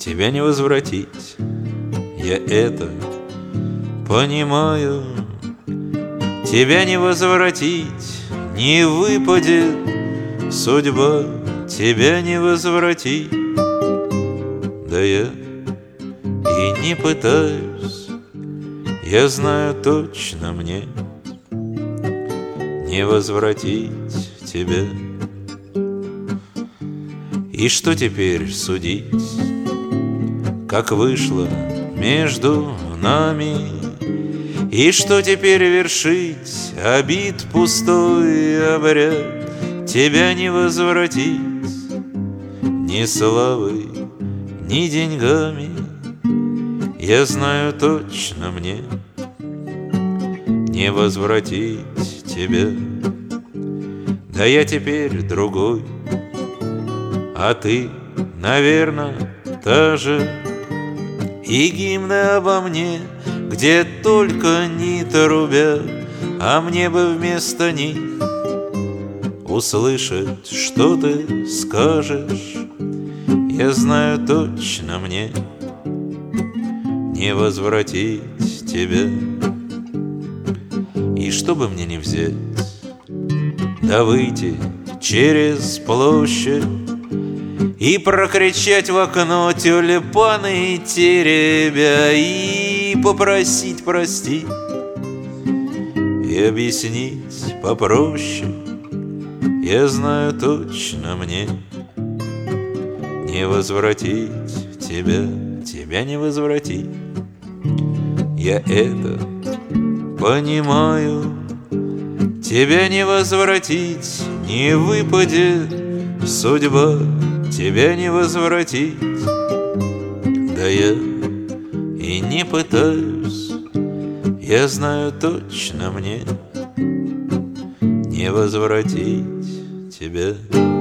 тебя не возвратить. Я это понимаю. Тебя не возвратить, не выпадет судьба, тебя не возвратить. Да я и не пытаюсь, я знаю точно, мне не возвратить тебя. И что теперь судить, как вышло между нами? И что теперь вершить обид пустой обряд? Тебя не возвратить ни славой, ни деньгами. Я знаю точно, мне не возвратить тебя. Да я теперь другой, а ты, наверно, та же. И гимны обо мне, где только ни трубят, а мне бы вместо них услышать, что ты скажешь. Я знаю точно, мне не возвратить тебя. И что бы мне не взять, да выйти через площадь и прокричать в окно тюльпаны теребя, и попросить простить, и объяснить попроще. Я знаю точно, мне не возвратить тебя, тебя не возвратить. Я это понимаю. Тебя не возвратить, не выпадет судьба, тебя не возвратить. Да я и не пытаюсь, я знаю точно, мне не возвратить тебя.